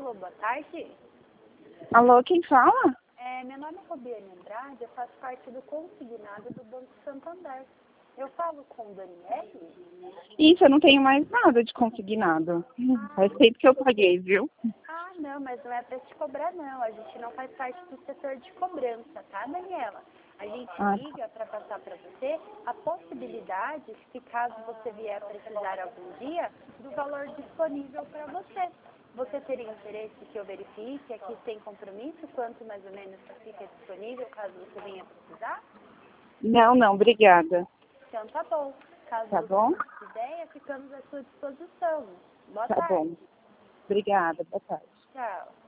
Alô, boa tarde. Alô, quem fala? Meu nome é Robiane Andrade, eu faço parte do consignado do Banco Santander. Eu falo com o Daniele? Isso, eu não tenho mais nada de consignado. Faz tempo que eu paguei, viu? Ah, não, mas não é para te cobrar, não. A gente não faz parte do setor de cobrança, tá, Daniela? A gente liga para passar para você a possibilidade, que caso você vier precisar algum dia, do valor disponível para você. Você teria interesse que eu verifique aqui sem compromisso quanto mais ou menos fica disponível caso você venha precisar? Não, obrigada. Então tá bom. Caso Tá você bom? quiser, ficamos à sua disposição. Boa Tá tarde. bom. Obrigada, boa tarde. Tchau.